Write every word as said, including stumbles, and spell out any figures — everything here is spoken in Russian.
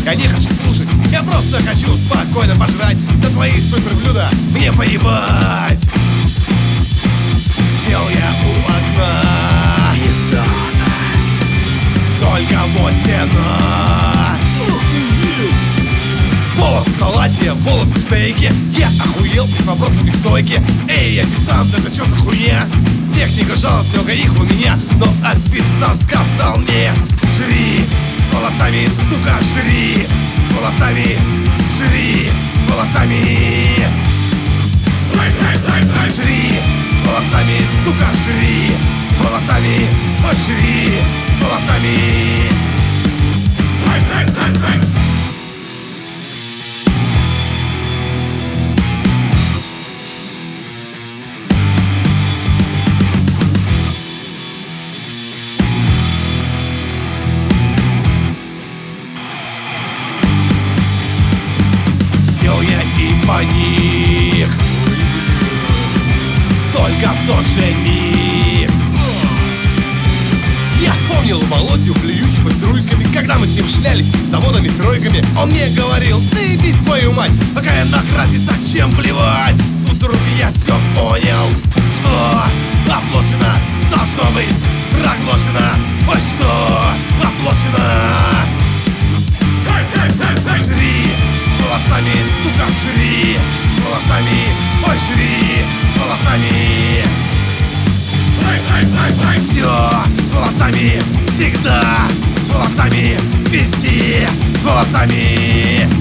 Я не хочу слушать, я просто хочу спокойно пожрать на твои суперблюда, мне поебать. Сел я у окна, только вот тена. Волос в салате, волосы в стейке. Я охуел с вопросами к стойке. Эй, официант, это чё за хуйня? Техника жалоб, много их у меня, но официант сказал мне: жри с волосами, сука, жри с волосами, жри с волосами. Жри с волосами, сука, жри с волосами, ой, жри с волосами. Сел я и паник, только в тот же миг я вспомнил Володю, плюющего струйками. Когда мы с ним шлялись заводами, стройками, он мне говорил: ты бить твою мать, пока я на граде, зачем плевать? Тут вдруг я все понял, что оплачено должно быть проглочено. Ой, что оплачено. Жри с волосами, сука, жри с волосами, ой, жри с волосами. Все с волосами, всегда с волосами, везде с волосами.